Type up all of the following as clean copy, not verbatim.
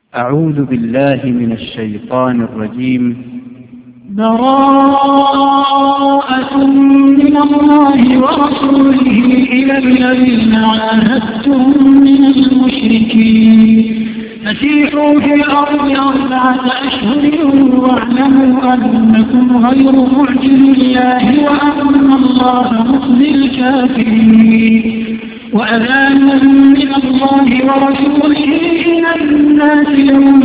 أعوذ بالله من الشيطان الرجيم. براءة من الله ورسوله إلى الذين عاهدتم من المشركين فسيحوا في الأرض 4 أشهر واعلموا أنكم غير معجز الله وأن الله مخزي الكافرين. وأذان من الله ورسوله إلى الناس يوم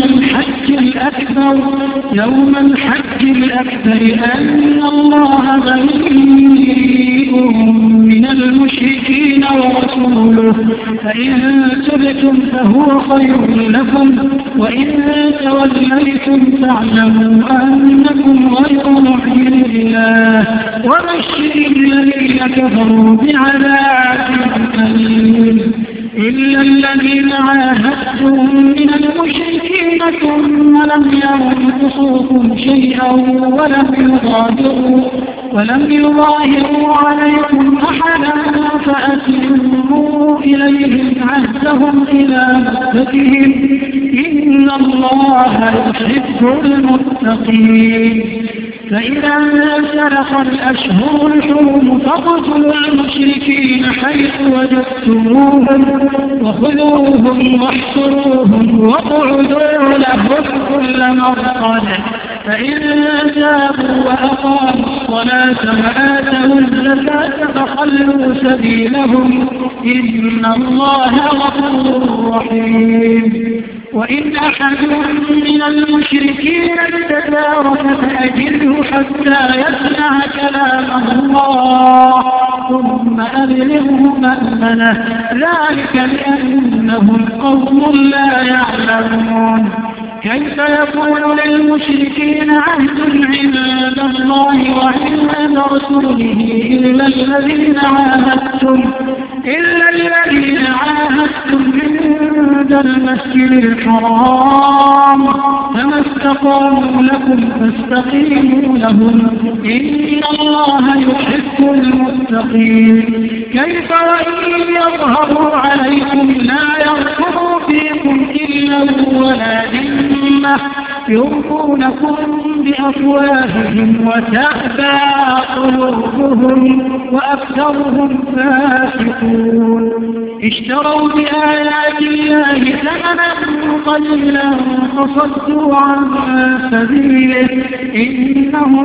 الحج الأكبر أن الله بريء من المشركين ورسوله فإن تبتم فهو خير لكم وإن توليتم فاعلموا أنكم غير معجز الله وبشر الذين كفروا بعذاب أليم. إلا الذين عاهدتم من المشركين ثم لم ينقصوكم شيئا ولم يظاهروا عليكم أحدا فأتموا إليهم عهدهم إلى مدتهم إن الله يحب المتقين. فإذا انسلخ الأشهر الحرم فاقتلوا المشركين حيث وجدتموهم وخذوهم واحصروهم واقعدوا لهم كل مرصد فإن تابوا وأقاموا الصلاة وآتوا الزكاة فخلوا سبيلهم إن الله غفور رحيم. وإن أحد من المشركين استجارك فأجره حتى يسمع كلام الله ثم أبلغه مأمنه ذلك بأنهم قوم لا يعلمون. كيف يكون للمشركين عهد عند الله وعند رسوله إلا الذين عاهدتم عند المسجد الحرام فما استقاموا لكم فاستقيموا لهم إن الله يحب المتقين. كيف وإن يظهروا عليكم لا يرقبوا فيكم إلا ولا ذمة يرضونكم بأفواههم وتأبى قلوبهم وأكثرهم فاسقون. اشتروا بآيات الله ثمنا قليلا فصدوا عن سبيله إنهم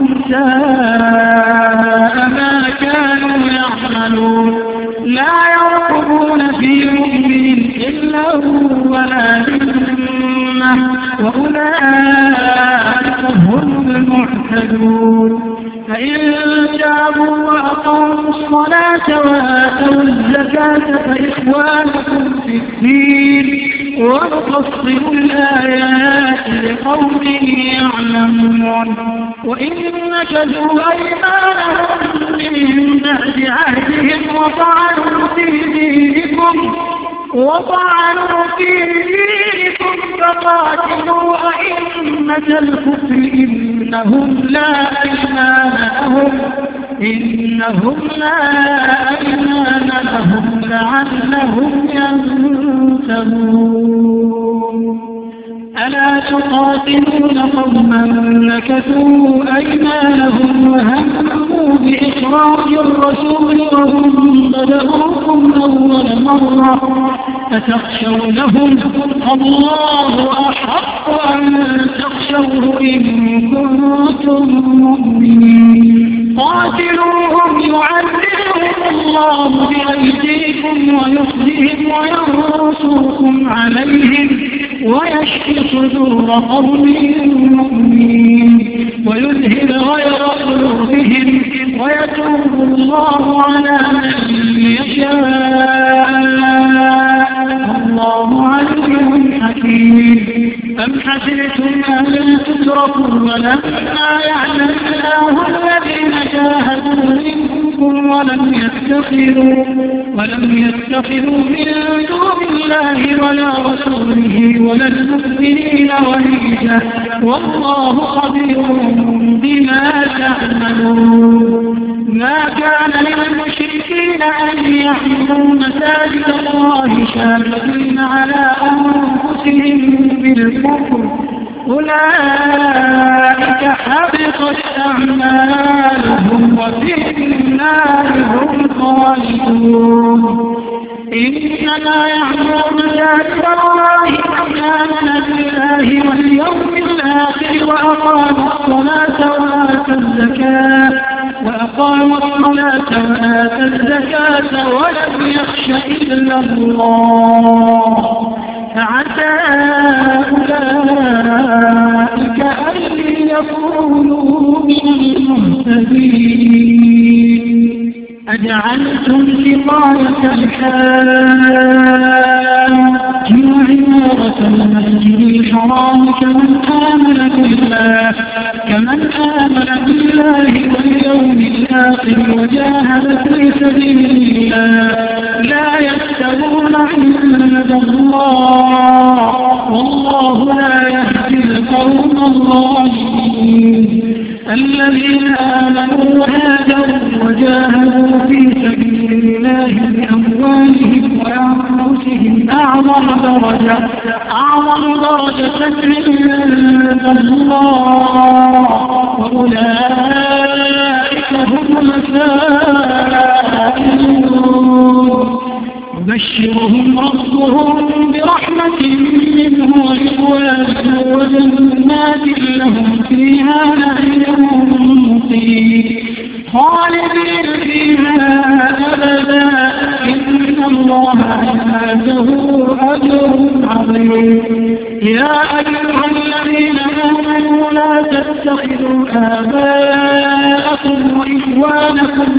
ساء ما كانوا يعملون. لا يرقبون في مؤمن إلا ولا ذمة وأولئك هم المعتدون. فإن تابوا وأقاموا الصلاة وآتوا الزكاة فإخوانكم في الدين ونفصل الآيات لقوم يعلمون. وإن نكثوا أيمانهم من بعد عهدهم وطعنوا في دينكم فقاتلوا أئمة الكفر إنهم لا أيمان لهم لعلهم ينتهون. ألا تقاتلون قوما نكثوا أيمانهم وهموا بإخراج الرسول وهم بدأوكم أول مرة أتخشونهم الله أحق أن تخشوه إن كنتم مؤمنين. قاتلوهم يعذبهم الله بأيديكم ويخزيهم وينصركم عليهم ويشفي صدور قوم مؤمنين ويذهب غير قلوبهم ويتوب الله على من يشاء والله عليم حكيم. أم حسبتم أن تتركوا ولما يعلم الله الذين جاهدوا منكم ولم يتخذوا من دون الله ولا رسوله ولا المؤمنين وليجا والله خبير بما تعملون. ما كان للمشركين أن يعمروا مساجد الله شاهدين على أنفسهم بالكفر أولئك حبطت أعمالهم وفي النار هم خالدون إنما يعمر مساجد الله من آمن بالله واليوم الآخر وأقام الصلاة وآتى الزكاة ولم يخش إلا الله فعسى أولئك أن يكونوا من المهتدين أجعلتم سقاية الحاج وعمارة المسجد الحرام كمن آمن بالله واليوم الآخر وجاهد في سبيل الله لا يستوون عند الله والله لا يهدي القوم الظالمين الذين آمنوا وهاجروا وجاهدوا في سبيل الله بأموالهم وأنفسهم أعظم درجة عند الله وأولئك هم الفائزون يبشرهم ربهم برحمة منه ورضوان وجنات لهم فيها نعيم مقيم خالدين فيها أبدا إن الله عنده أجر عظيم يا أيها الذين آمنوا لا تتخذوا آباءكم وإخوانكم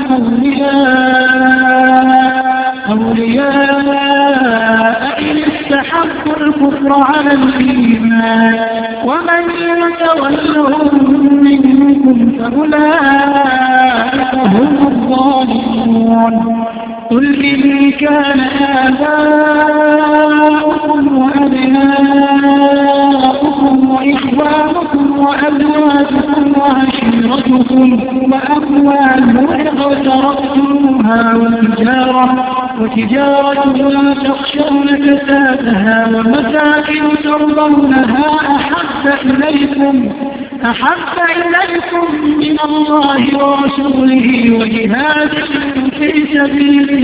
أولياء إن استحبوا الكفر على الإيمان ومن يتولهم منكم فأولئك هم الظالمون قل إن كان آباؤكم وأبناؤكم وإخوانكم وأزواجكم وعشيرتكم وأموال اقترفتموها وتجارة تخشون كسادها ومساكن ترضونها أحب إليكم من الله ورسوله وجهاد في سبيله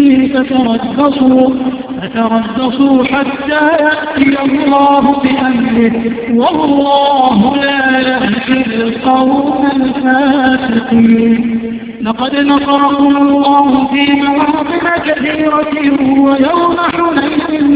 فتربصوا حتى يأتي الله بأمره والله لا يهدي القوم الفاسقين لقد نصركم الله في مواطن كثيرة ويوم حنين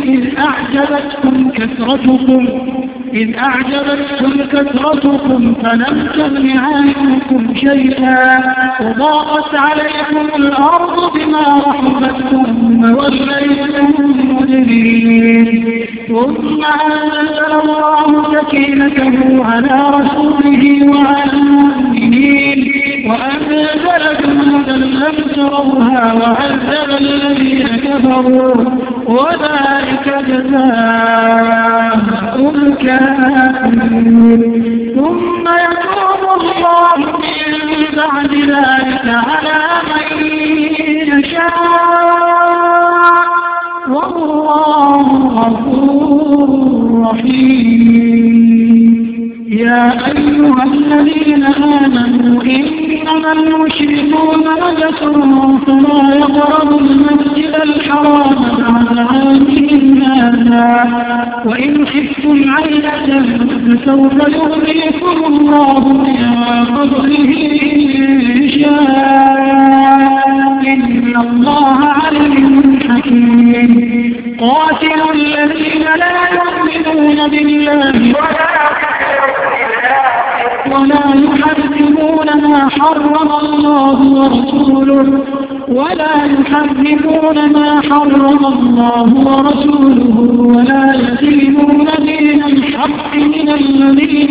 إذ أعجبتكم كثرتكم فلم تغن عنكم شيئا وضاقت عليكم الأرض بما رحبت ثم وليتم مدبرين ثم أنزل الله سكينته على رسوله وعلى المؤمنين وأنزل جنودا لم تروها وعذب الذين كفروا وذلك جزاء الكافرين ثم يتوب الله من بعد ذلك على من يشاء والله غفور رحيم يا أيها الذين آمنوا إنما المشركون نجس فلا يقربوا المسجد الحرام بعد عامهم هذا وإن خفتم عيلة فسوف يغنيكم الله من فضله إن شاء إن الله عليم حكيم قاتلوا الذين لا يؤمنون بالله ولا يحرمون ما حرم الله ورسوله ولا يدينون دين الحق من الذين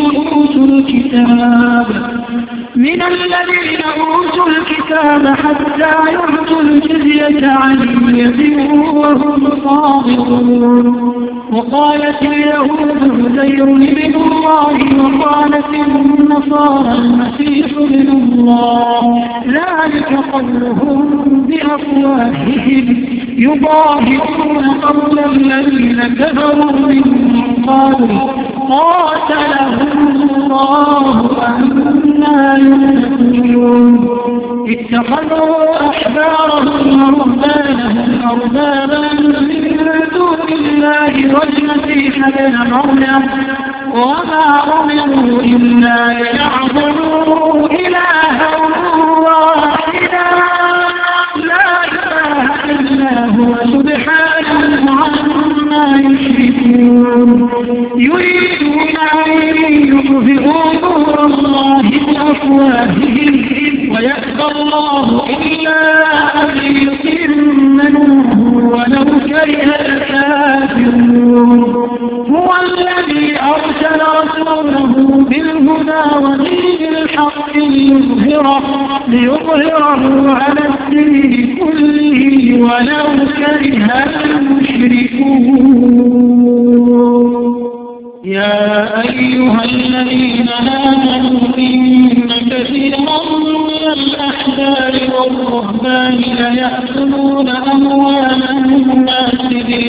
أوتوا الكتاب حتى يعطوا الجزية عن يد وهم صاغرون وقالت اليهود عزير ابن الله وقالت النصارى المسيح ابن الله ذلك قولهم بأفواههم يضاهئون قول الذين كفروا من قاتلهم الله أنا يؤمنون اتخذوا أحبارهم ورهبانهم أربابا من دون الله والمسيح ابن مريم وما أمروا إلا ليعبدوا إلها واحدا لا إله إلا هو سبحانه عما يشركون يريدون أن يطفئوا نور الله بأفواههم ويأبى الله إلا أن يتم نوره ولو كره الكافرون هو الذي أرسل رسوله بالهدى ودين الحق ليظهره على الدين كله ولو كره المشركون يا أيها الذين آمنوا إن كثيرا من الأحبار والرهبان ليأكلون أموال الناس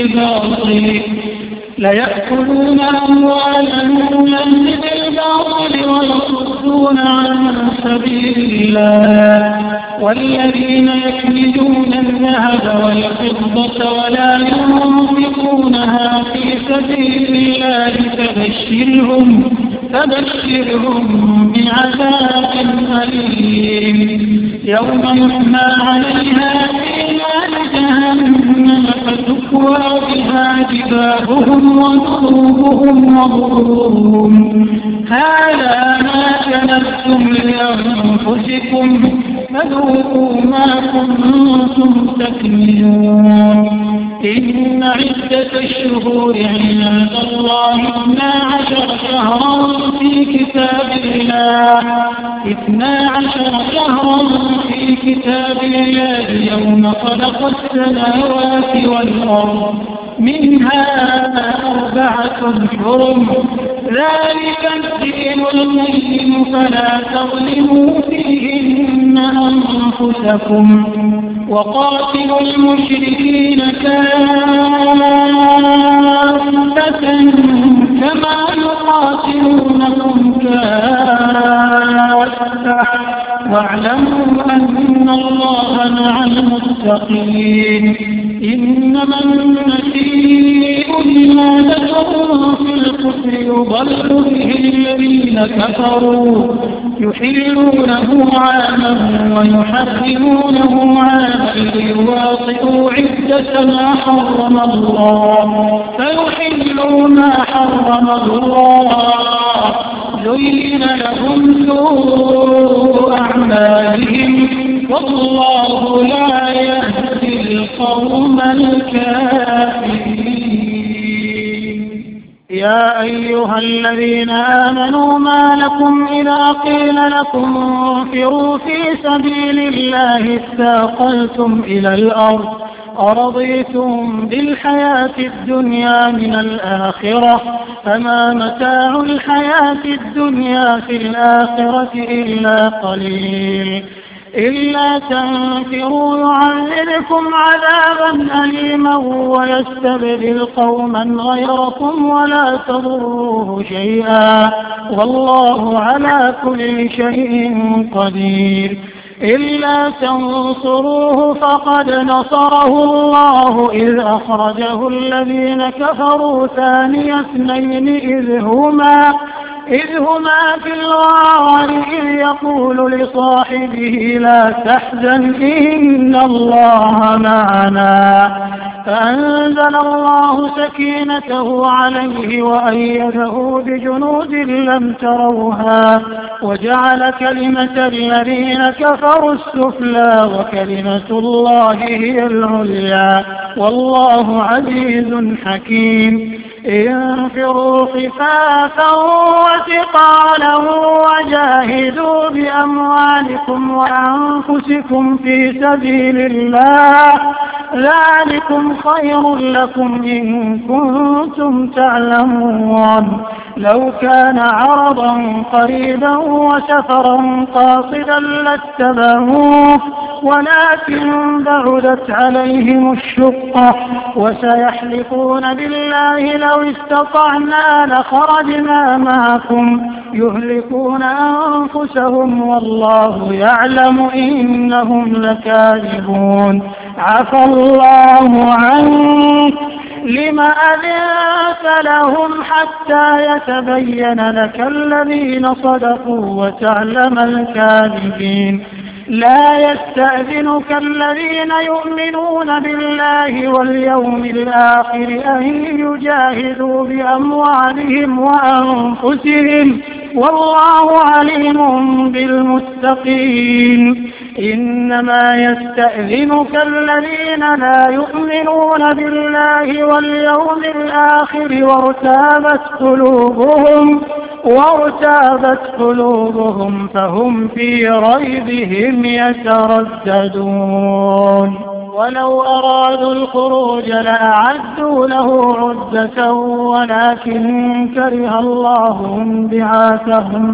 بالباطل ويصدون عن سبيل الله والذين يكنزون الذهب والفضة ولا ينفقونها في سبيل الله فبشرهم بعذاب أليم يوم يحمى عليها في نار جهنم فتكوى بها جباههم وجنوبهم وظهورهم هذا ما كنتم لأنفسكم فذوقوا ما كنتم تكنزون إن عدة الشهور عند الله 12 شهرا في كتاب الله يوم خلق السماوات والأرض منها 4 حرم ذلك الدين القيم فلا تظلموا فيهن أنفسكم وقاتلوا المشركين كافة كما يقاتلونكم كافة واعلموا أن الله مع المتقين إنما النسيء زيادة في الكفر يضل به الذين كفروا يحلونه عاما ويحرمونه عاما ليواطئوا عدة ما حرم الله فيحلوا ما حرم الله زين لهم سوء أعمالهم والله لا يهدي القوم الكافرين يا أيها الذين آمنوا ما لكم إذا قيل لكم انفروا في سبيل الله اثاقلتم إلى الأرض أرضيتم بالحياة الدنيا من الآخرة فما متاع الحياة الدنيا في الآخرة إلا قليل إلا تنفروا يعذبكم عذابا أليما ويستبدل قوما غيركم ولا تضروه شيئا والله على كل شيء قدير إلا تنصروه فقد نصره الله إذ أخرجه الذين كفروا ثاني اثنين إذ هما في الغار إذ يقول لصاحبه لا تحزن إن الله معنا فأنزل الله سكينته عليه وأيده بجنود لم تروها وجعل كلمة الذين كفروا السفلى وكلمة الله هي العليا والله عزيز حكيم انفروا خفافا وثقالا وجاهدوا بأموالكم وأنفسكم في سبيل الله ذلكم خير لكم إن كنتم تعلمون لو كان عرضا قريبا وسفرا قاصدا لاتبعوك ولكن بعدت عليهم الشقة وسيحلفون بالله لو استطعنا لخرجنا معكم يهلكون أنفسهم والله يعلم إنهم لكاذبون عفى الله عنك لم أذنت لهم حتى يتبين لك الذين صدقوا وتعلم الكاذبين لا يستأذنك الذين يؤمنون بالله واليوم الآخر أن يجاهدوا بأموالهم وأنفسهم والله عليم بالمتقين إنما يستأذنك الذين لا يؤمنون بالله واليوم الآخر وارتابت قلوبهم فهم في ريبهم يترددون ولو أرادوا الخروج لأعدوا له عدة ولكن كره الله بعاثهم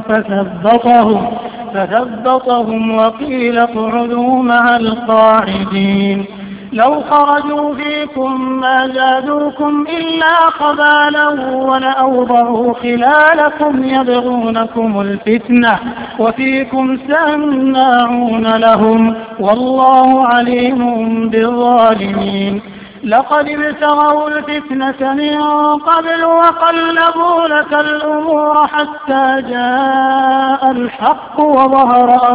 فثبطهم وقيل اقعدوا مع القاعدين لو خرجوا فيكم ما زادوكم إلا خبالا ولأوضعوا خلالكم يبغونكم الفتنة وفيكم سماعون لهم والله عليم بالظالمين لقد ابتغوا الفتنة من قبل وقلبوا لك الأمور حتى جاء الحق وظهر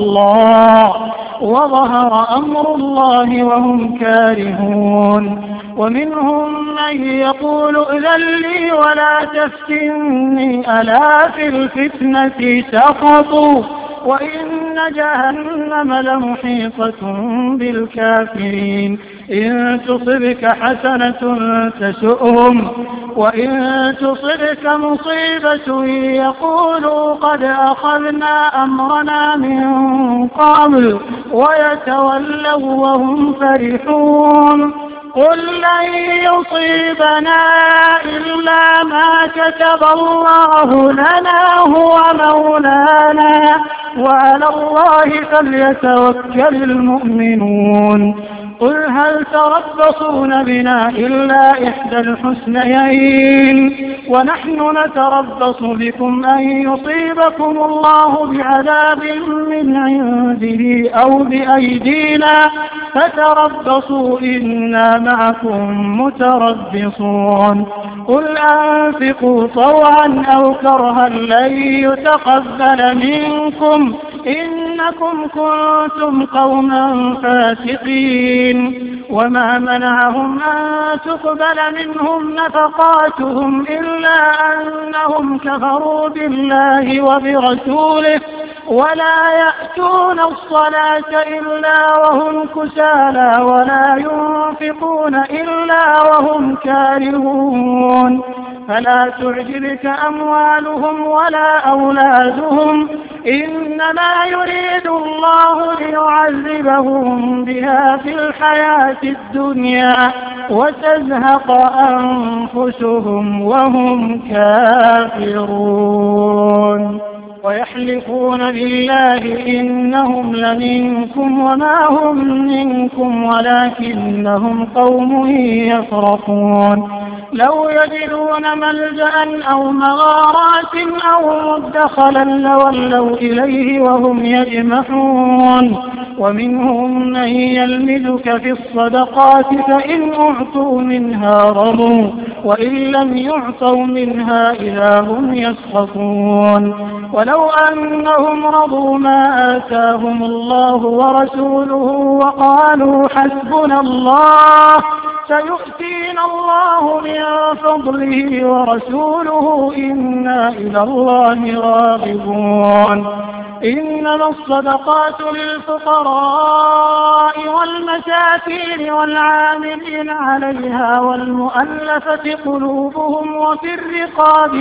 أمر الله وهم كارهون ومنهم من يقول ائذن لي ولا تفتني ألا في الفتنة سقطوا وإن جهنم لمحيطة بالكافرين إن تصبك حسنة تسؤهم وإن تصبك مصيبة يقولوا قد أخذنا أمرنا من قبل ويتولوا وهم فرحون قل لن يصيبنا إلا ما كتب الله لنا هو مولانا وعلى الله فليتوكل المؤمنون قل هل تربصون بنا إلا إحدى الحسنيين ونحن نتربص بكم أن يصيبكم الله بعذاب من عنده أو بأيدينا فتربصوا إنا معكم متربصون قل أنفقوا طوعا أو كرها لن يتقبل منكم إنكم كنتم قوما فاسقين وما منعهم أن تقبل منهم نفقاتهم إلا أنهم كفروا بالله وبرسوله ولا يأتون الصلاة إلا وهم كسالى ولا ينفقون إلا وهم كارهون فلا تعجبك أموالهم ولا أولادهم إنما يريد الله ليعذبهم بها في الحياة الدنيا وتزهق أنفسهم وهم كافرون ويحلفون بالله إنهم لمنكم وما هم منكم ولكنهم قوم يفرقون لو يجدون ملجأ أو مغارات أو مدخلا لولوا إليه وهم يجمحون ومنهم من يلمزك في الصدقات فإن أعطوا منها رضوا وإن لم يعطوا منها إذا هم يسخطون ولو أنهم رضوا ما آتاهم الله ورسوله وقالوا حسبنا الله سيؤتينا الله من فضله ورسوله إنا إلى الله راغبون إنما الصدقات للفقراء والمساكين والعاملين عليها والمؤلفة قلوبهم وفي الرقاب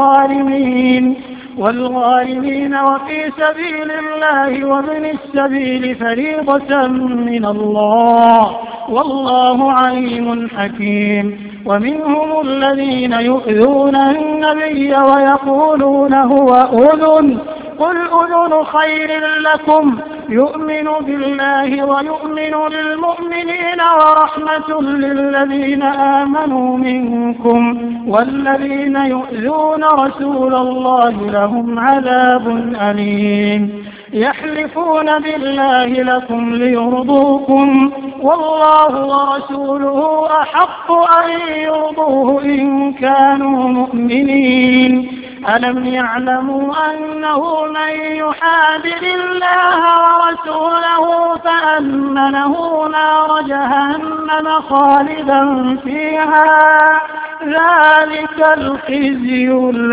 والغارمين وفي سبيل الله وابن السبيل فريضة من الله والله عليم حكيم ومنهم الذين يؤذون النبي ويقولون هو أذن قل أذن خير لكم يؤمن بالله ويؤمن للمؤمنين ورحمة للذين آمنوا منكم والذين يؤذون رسول الله لهم عذاب أليم يحلفون بالله لكم ليرضوكم والله ورسوله أحق أن يرضوه إن كانوا مؤمنين ألم يعلموا أنه من يحادد الله ورسوله فأن له نار جهنم خالدا فيها ذلك الخزي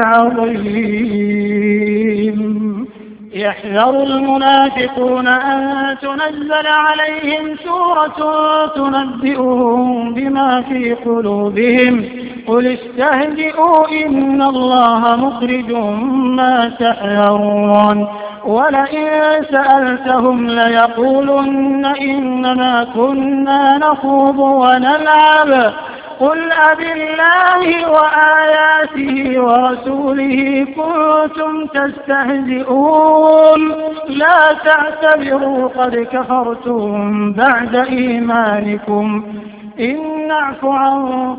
العظيم يحذر المنافقون أن تنزل عليهم سورة تنبئهم بما في قلوبهم قل استهزئوا إن الله مخرج ما تحذرون ولئن سألتهم ليقولن إنما كنا نخوض ونلعب قل أبالله وآياته ورسوله كنتم تستهزئون لا تعتبروا قد كفرتم بعد إيمانكم إن نعف عن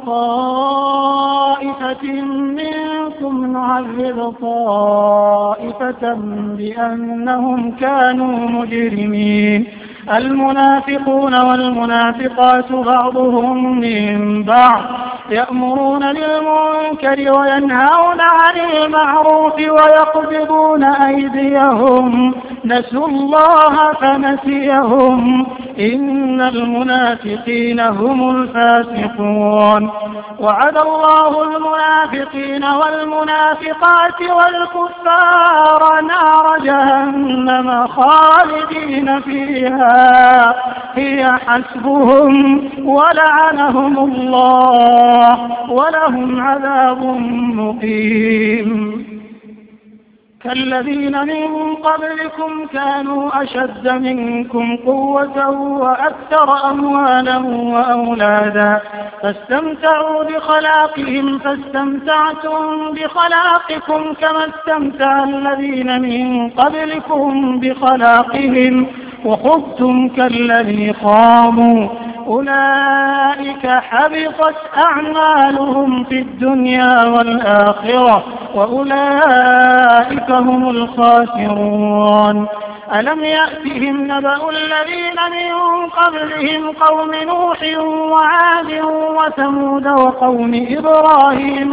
طائفة منكم نعذب طائفة بأنهم كانوا مجرمين المنافقون والمنافقات بعضهم من بعض يأمرون بالمنكر وينهون عن المعروف ويقبضون أيديهم نسوا الله فنسيهم إن المنافقين هم الفاسقون وعد الله المنافقين والمنافقات والكفار نار جهنم خالدين فيها هي حسبهم ولعنهم الله ولهم عذاب مقيم كالذين من قبلكم كانوا أشد منكم قوة وأكثر أموالا وأولادا فاستمتعوا بخلاقهم فاستمتعتم بخلاقكم كما استمتع الذين من قبلكم بخلاقهم وخضتم كالذي خاضوا أولئك حبطت أعمالهم في الدنيا والآخرة وأولئك هم الخاسرون ألم يأتهم نبأ الذين من قبلهم قوم نوح وعاد وثمود وقوم إبراهيم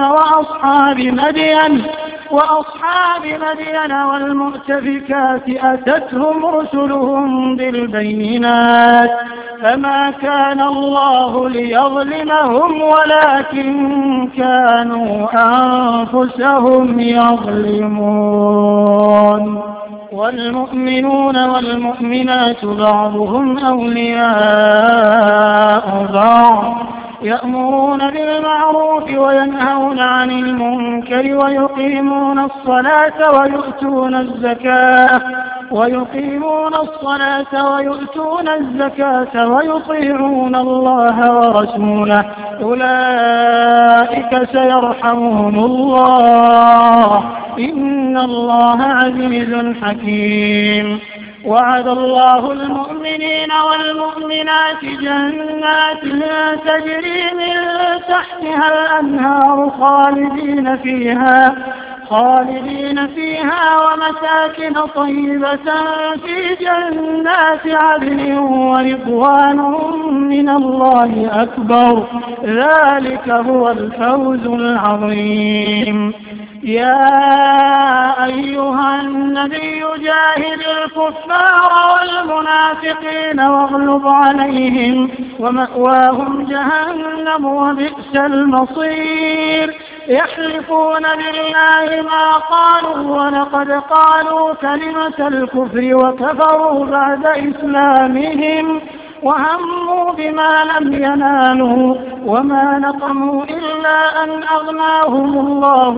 وأصحاب مدين والمؤتفكات أتتهم رسلهم بالبينات فما كان الله ليظلمهم ولكن كانوا أنفسهم يظلمون والمؤمنون والمؤمنات بعضهم أولياء بعض يأمرون بالمعروف وينهون عن المنكر ويقيمون الصلاة ويؤتون الزكاة ويطيعون الله ورسوله أولئك سيرحمهم الله إن الله عزيز حكيم وعد الله المؤمنين والمؤمنات جنات تجري من تحتها الأنهار خالدين فيها ومساكن طيبة في جنات عدن ورضوان من الله أكبر ذلك هو الفوز العظيم يا أيها النبي جاهد الكفار والمنافقين واغلظ عليهم ومأواهم جهنم وبئس المصير يحلفون بالله ما قالوا ولقد قالوا كلمة الكفر وكفروا بعد إسلامهم وهموا بما لم ينالوا وما نقموا إلا أن أغناهم الله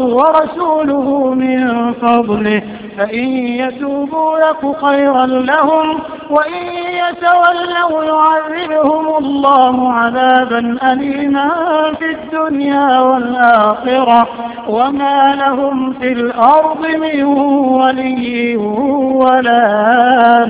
ورسوله من فضله فإن يتوبوا يك خيرا لهم وإن يتولوا يعذبهم الله عذابا أليما في الدنيا والآخرة وما لهم في الأرض من ولي ولا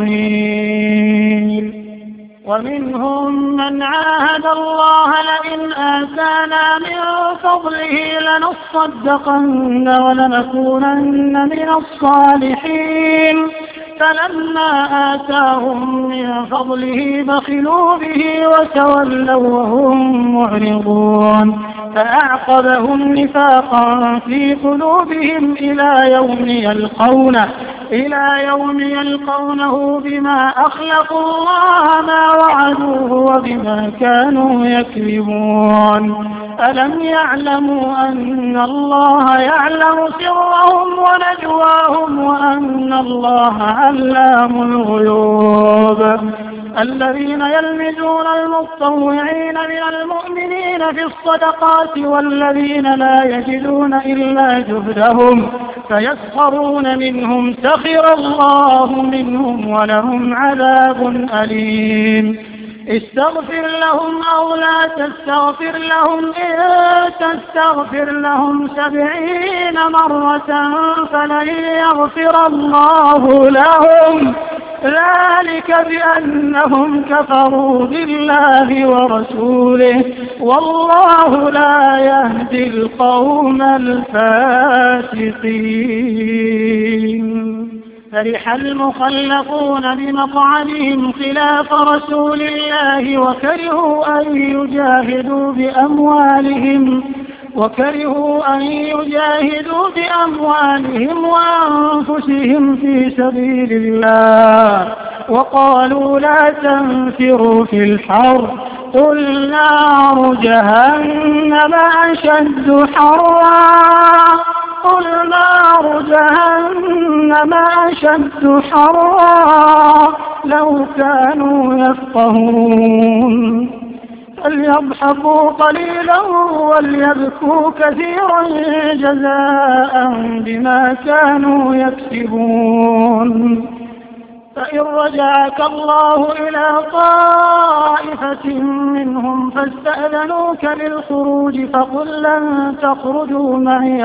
نصير. ومنهم من عاهد الله لئن آتانا من فضله لنصدقن ولنكونن من الصالحين فلما آتاهم من فضله بخلوا به وتولوا وهم معرضون فأعقبهم نفاقا في قلوبهم إلى يوم يلقونه بما أخلقوا الله ما وعدوه وبما كانوا يكذبون. ألم يعلموا أن الله يعلم سرهم ونجواهم وأن الله علام الغيوب. الذين يلمزون المتطوعين من المؤمنين في الصدقات والذين لا يجدون إلا جهدهم فيسخرون منهم سخر الله منهم ولهم عذاب أليم. استغفر لهم أو لا تستغفر لهم إن تستغفر لهم 70 مرة فلن يغفر الله لهم ذلك بأنهم كفروا بالله ورسوله والله لا يهدي القوم الفاسقين. فرح المخلفون بمقعدهم خلاف رسول الله وكرهوا أن يجاهدوا بأموالهم وأنفسهم في سبيل الله وقالوا لا تنفروا في الحر قل نار جهنم أشد حرا لو كانوا يفقهون. فليضحكوا قليلا وليبكوا كثيرا جزاء بما كانوا يكسبون. فإن رجعك الله إلى طائفة منهم فاستأذنوك للخروج فقل لن تخرجوا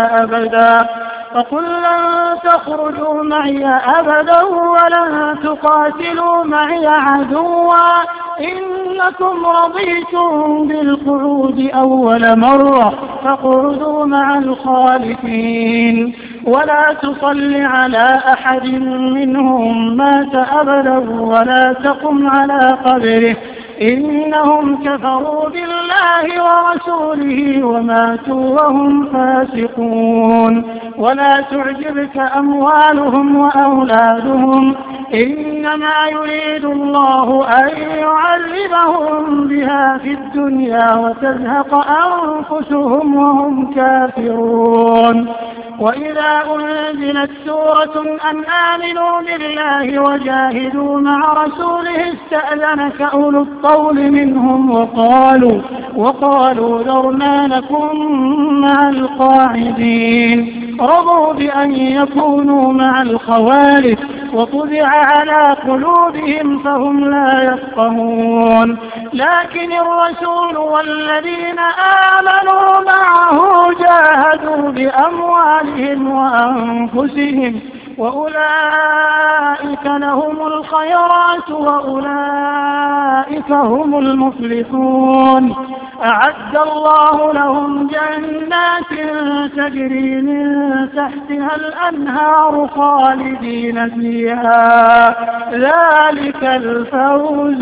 معي أبدا ولن تقاتلوا معي عدوا إنكم رضيتم بالقعود أول مرة فاقعدوا مع الخالفين ولا تصل على أحد منهم مات أبدا ولا تقم على قبره إنهم كفروا بالله ورسوله وماتوا وهم فاسقون. ولا تعجبك أموالهم وأولادهم إنما يريد الله أن يعذبهم بها في الدنيا وتزهق أنفسهم وهم كافرون. وإذا أنزلت سورة أن آمنوا بالله وجاهدوا مع رسوله استأذنك أولو الطول منهم وقالوا ذرنا نكن مع القاعدين رضوا بأن يكونوا مع الخوالف وطبع على قلوبهم فهم لا يفقهون. لكن الرسول والذين آمنوا معه جاهدوا بأموالهم وأنفسهم وأولئك لهم الخيرات وأولئك هم المفلحون. أعد الله لهم جنات تجري من تحتها الأنهار خالدين فيها ذلك الفوز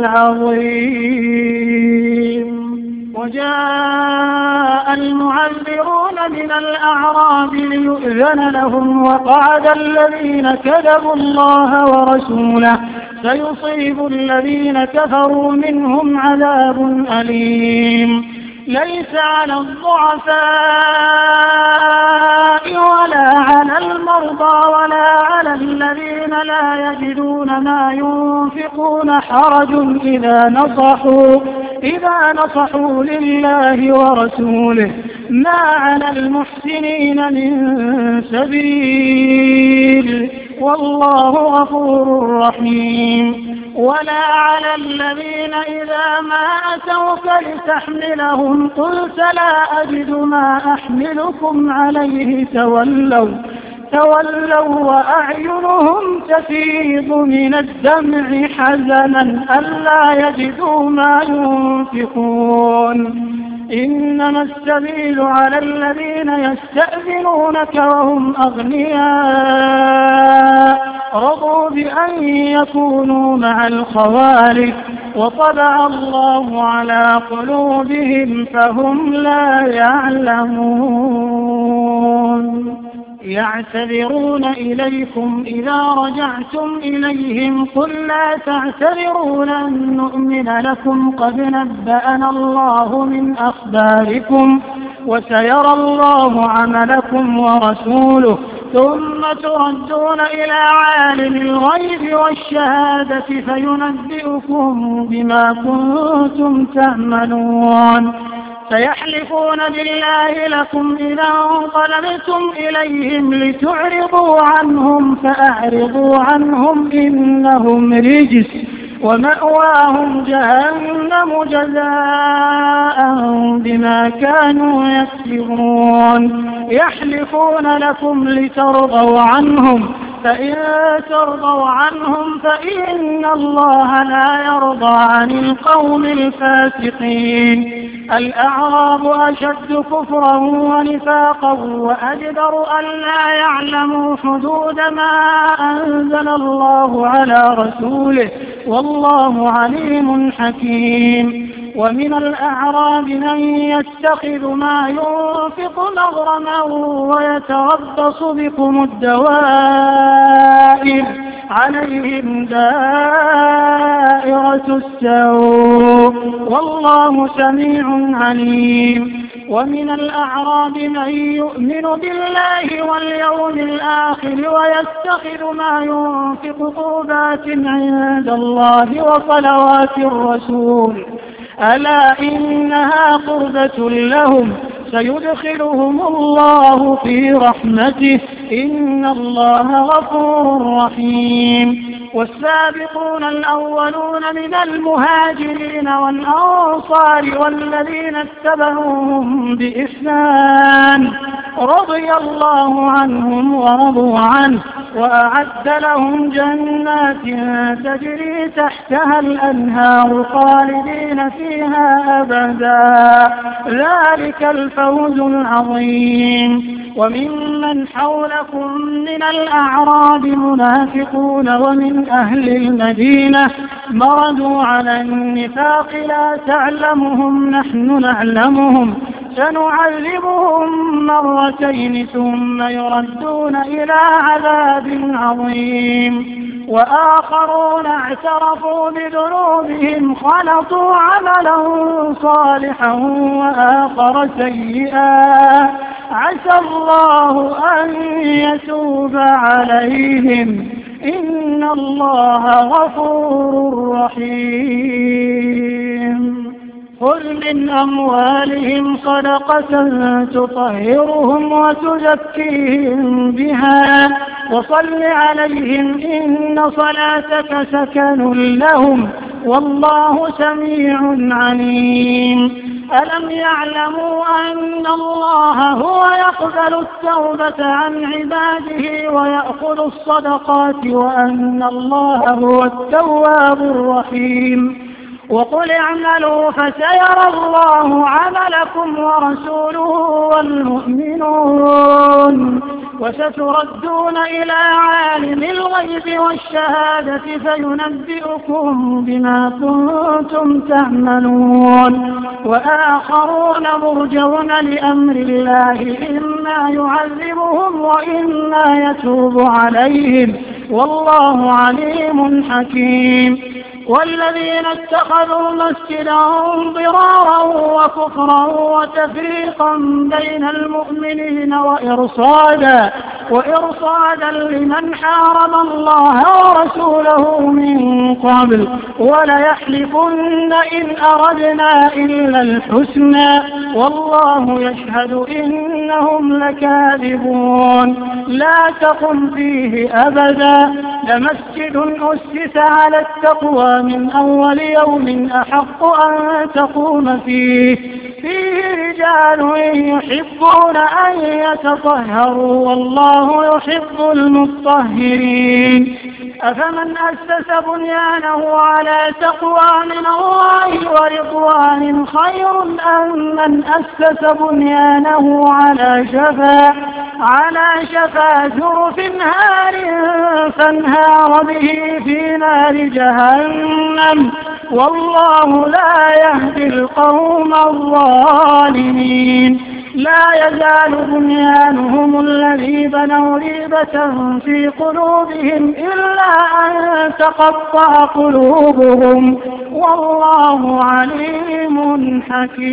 العظيم. وجاء المعذرون من الأعراب ليؤذن لهم وقعد الذين كذبوا الله ورسوله سيصيب الذين كفروا منهم عذاب أليم. ليس على الضعفاء ولا على المرضى ولا على الذين لا يجدون ما ينفقون حرج إذا نصحوا لله ورسوله ما على المحسنين من سبيل والله غفور رحيم. ولا على الذين إذا ما أتوك لتحملهم قلت لا أجد ما أحملكم عليه تولوا وأعينهم تفيض من الدمع حزنا ألا يجدوا ما ينفقون. إنما السبيل على الذين يستأذنونك وهم أغنياء رضوا بأن يكونوا مع الخوالف وطبع الله على قلوبهم فهم لا يعلمون. يعتذرون إليكم إذا رجعتم إليهم قل لا تعتذروا لن نؤمن لكم قد نبأنا الله من أخباركم وسيرى الله عملكم ورسوله ثم تردون إلى عالم الغيب والشهادة فينبئكم بما كنتم تعملون. سيحلفون بالله لكم إذا انقلبتم إليهم لتعرضوا عنهم فأعرضوا عنهم إنهم رجس ومأواهم جهنم جزاء بما كانوا يكسبون. يحلفون لكم لترضوا عنهم فإن ترضوا عنهم فإن الله لا يرضى عن القوم الفاسقين. الأعراب أشد كفرا ونفاقا وأجدر أن لا يعلموا حدود ما أنزل الله على رسوله والله عليم حكيم. ومن الأعراب من يتخذ ما ينفق مغرما ويتربص بكم الدوائر عليهم دائرة السوء والله سميع عليم. ومن الأعراب من يؤمن بالله واليوم الآخر ويتخذ ما ينفق قربات عند الله وصلوات الرسول ألا إنها قربة لهم سيدخلهم الله في رحمته إن الله غفور رحيم. والسابقون الأولون من المهاجرين والأنصار والذين اتبعوهم بإحسان رضي الله عنهم ورضوا عنه وأعد لهم جنات تجري تحتها الأنهار خالدين فيها أبدا ذلك الفوز العظيم. وممن حولكم من الأعراب منافقون ومن أهل المدينة مردوا على النفاق لا تعلمهم نحن نعلمهم سنعذبهم مرتين ثم يردون إلى عذاب عظيم. وآخرون اعترفوا بذنوبهم خلطوا عملا صالحا وآخر سيئا عسى الله أن يتوب عليهم إن الله غفور رحيم. خذ من أموالهم صدقة تطهرهم وتزكيهم بها وصل عليهم إن صلاتك سكن لهم والله سميع عليم. ألم يعلموا أن الله هو يقبل التوبة عن عباده ويأخذ الصدقات وأن الله هو التواب الرحيم. وقل اعملوا فسيرى الله عملكم ورسوله والمؤمنون وستردون إلى عالم الغيب والشهادة فينبئكم بما كنتم تعملون. وآخرون مرجون لأمر الله إما يعذبهم وإما يتوب عليهم والله عليم حكيم. والذين اتخذوا مسجدا ضرارا وكفرا وتفريقا بين المؤمنين وإرصادا وإرصادا لمن حارب الله ورسوله من قبل وليحلفن إن أردنا إلا الحسنى والله يشهد إنهم لكاذبون لا تقم فيه أبدا لمسجد أسس على التقوى من أول يوم أحق أن تقوم فيه رجال يحبون أن يتطهروا والله يحب المطهرين أفمن أسس بنيانه على تقوى من الله ورضوان خير أم من أسس بنيانه على شفا جرف هار فانهار به في نار جهنم والله لا يهدي القوم الظالمين لا يزال بنيانهم الذي بنوا ريبة في قلوبهم إلا أن تقطع قلوبهم والله عليم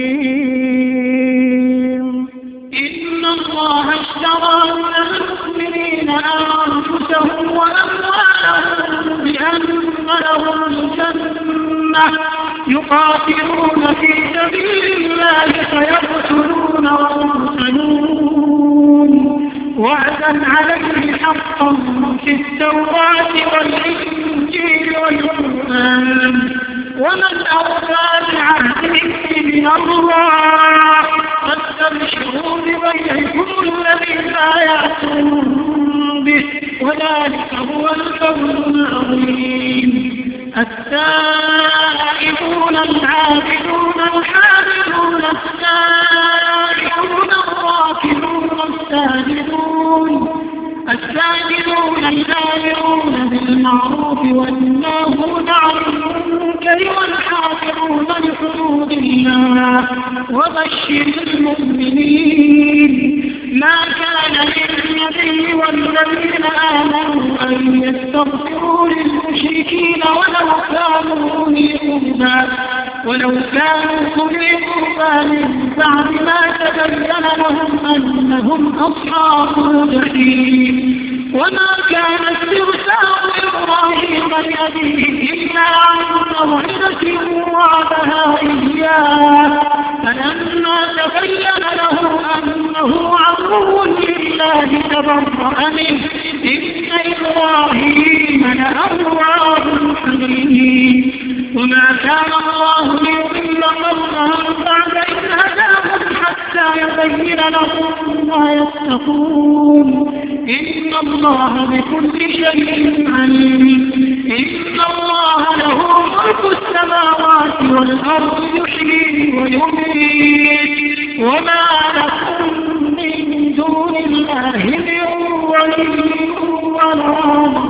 حكيم إن الله اشترى من المؤمنين أنفسهم وأموالهم بأن لهم الجنة يقاتلون في سبيل الله فيقتلون ويقتلون وعدا عليه حقا في التوراة والإنجيل والقرآن ومن أوفى بعهده من الله فاستبشروا ببيعكم الذي بايعتم به وذلك هو الفوز العظيم التائبون العابدون الحامدون السائحون الراكبون الساجدون الآمرون بالمعروف والناهون عن المنكر والحافظون لحدود الله وبشر المؤمنين ما كان للنبي والذين آمنوا أن يستغفروا للمشركين ولو كانوا أولي قربى من بعد ما تبين لهم أنهم أصحاب الجحيم وما كان استغفار إبراهيم لأبيه إلا عن موعدة وعدها إياه فلما تبين له أنه عدو لله تبرأ منه إن إبراهيم لأواب حليم وما كان الله ليضل قومهم بعد إذ هداهم حتى يبين لهم ما يتقون إن الله بكل شيء عليم إن الله له ملك السماوات والأرض يحيي ويميت وما لكم من دون الله من ولي ولا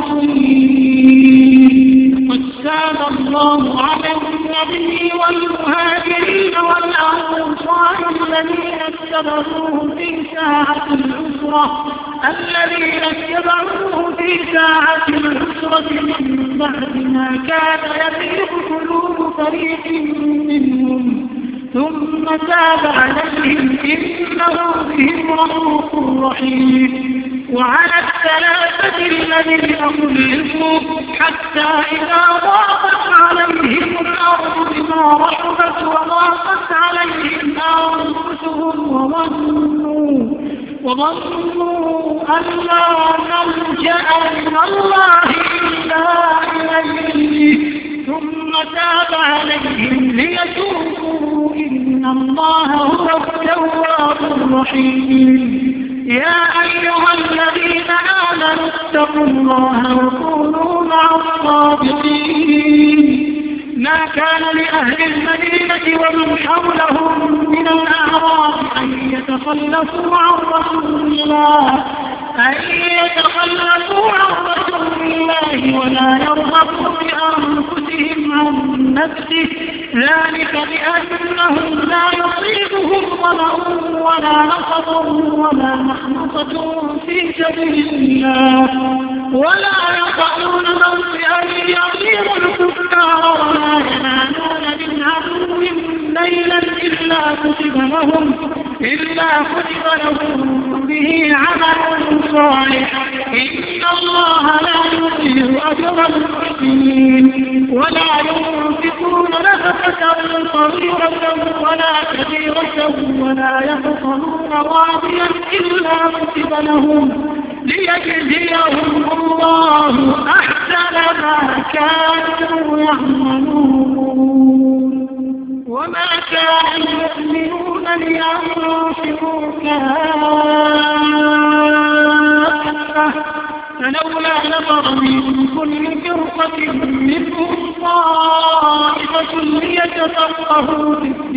نصير قد تاب الله على النبي والمهاجرين والأنصار الذين اتبعوه في ساعة العسرة من بعد ما كان يزيغ قلوب فريق منهم ثم تاب عليهم إنه بهم رؤوف رحيم وعلى الثلاثة الذين خلفوا حتى إذا ضاقت عليهم الأرض بما رحبت وضاقت عليهم أنفسهم وظنوا أن لا ملجأ من الله إلا إليه ثم تاب عليهم ليتوبوا إن الله هو التواب الرحيم يا أيها الذين آمنوا اتقوا الله وكونوا مع الصادقين ما كان لأهل المدينة ومن حولهم من الأعراب أن يتخلفوا عن رسول الله ولا يرغبوا بأنفسهم عن نفسه ذلك بأنهم لا يصيبهم ظمأ ولا نصب ولا محنطة في سبيل الله ولا يطعون موطئا يغيظ الكفار ولا ينالون من عدو ليلا إلا كتب لهم به عمل الصالح إن الله لا يضيع أجر المحسنين ولا ينفقون نفقة صغيرة ولا كبيرة ولا يقطعون واديا إلا كتب لهم ليجزيهم الله أحسن ما كانوا يعملون وما كان المؤمنون لينفروا كافة فلولا نفر من كل فرقة منهم طائفة ليتفقهوا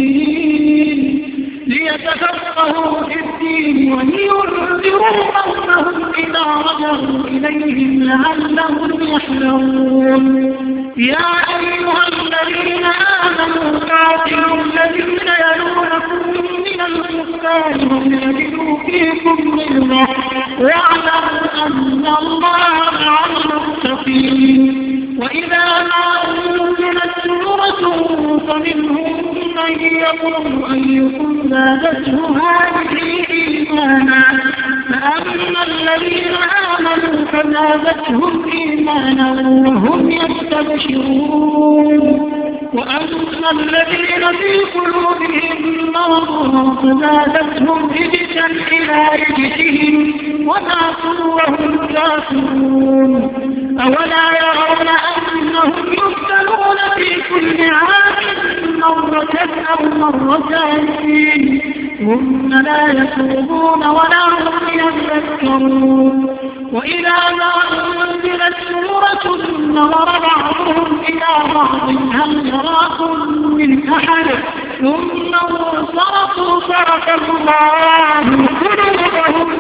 في الدين ولينذروا قومهم إذا رجعوا إليهم لعلهم يحذرون يا أيها الذين آمنوا قاتلوا الذين يلونكم من الكفار وليجدوا فيكم غلظة واعلموا أن الله مع المتقين وإذا ما أنزلت سورة فمنهم من يقول أيكم زادته هذه إيمانا فأما الذين آمنوا فزادتهم إيمانا وهم يستبشرون وأما الذين في قلوبهم مرض فزادتهم رجسا إلى رجسهم وماتوا وهم كافرون أولا يرون أنهم يفتنون في كل عام مرة أو مرتين ثم لا يتوبون ولا هم يذكرون وإذا ما أنزلت سورة نظر بعضهم إلى بعض هل يراكم من أحد ثم انصرفوا صرف الله قلوبهم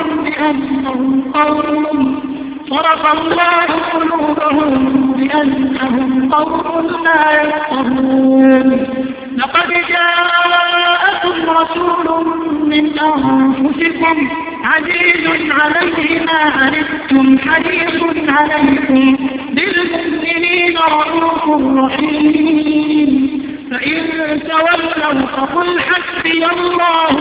بأنهم قوم لا يفقهون لقد جاءكم رسول من أنفسكم عزيز عليه ما عنتم حريص عليكم بالمؤمنين رؤوف رحيم فإن تولوا فقل حسبي الله